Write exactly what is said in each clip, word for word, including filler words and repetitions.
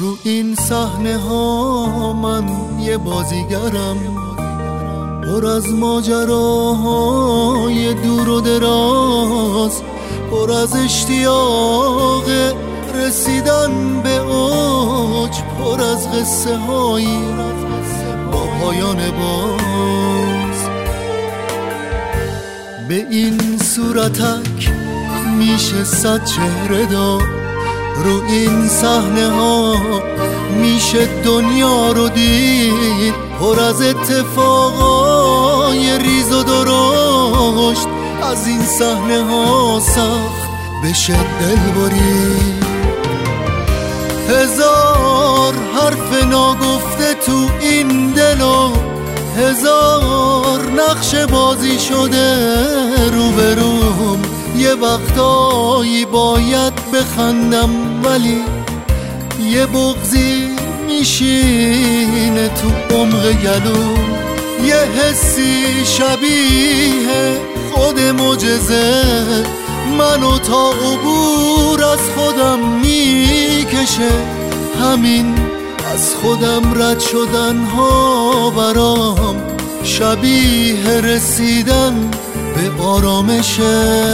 رو این صحنه ها من یه بازیگرم، پر از ماجراهای دور و دراز، پر از اشتیاق رسیدن به اوج، پر از قصه هایی با پایان باز. به این صورتک میشه صد چهره داد، رو این صحنه ها میشه دنیا رو دید، پر از اتفاقای ریز و درشت، از این صحنه ها سخت بشه دل برید. هزار حرف ناگفته تو این دلو، هزار نقش بازی شده رو به روم. یه وقتایی باید بخندم ولی یه بغضی میشینه تو عمق گلو، یه حسی شبیه خود معجزه منو تا عبور از خودم میکشه. همین از خودم رد شدن ها برام شبیه رسیدن به آرامشه.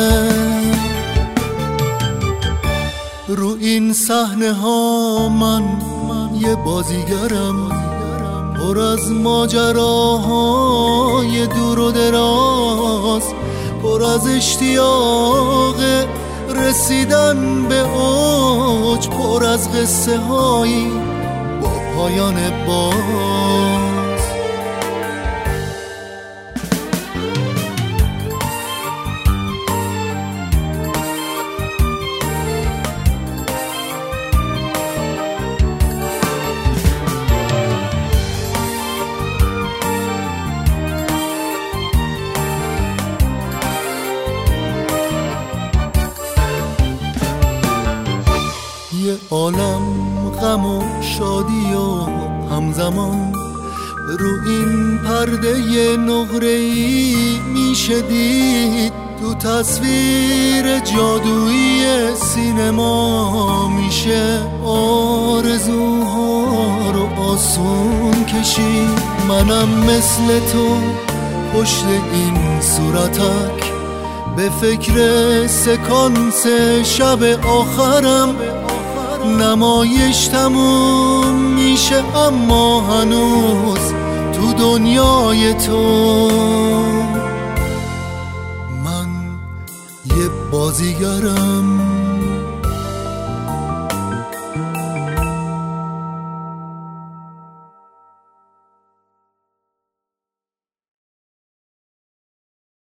رو این صحنه ها من یه بازیگرم، پر از ماجراهای دور و دراز، پر از اشتیاق رسیدن به اوج، پر از قصه هایی با پایان باز. یه عالم غم و شادی و همزمان، رو این پرده نقره‌ای میشه دید. تو تصویر جادویی سینما میشه آرزوها رو آسون کشید. منم مثل تو پشت این صورتک به فکر سکانس شب آخرم. نمایش تموم میشه اما هنوز تو دنیای تو من یه بازیگرم.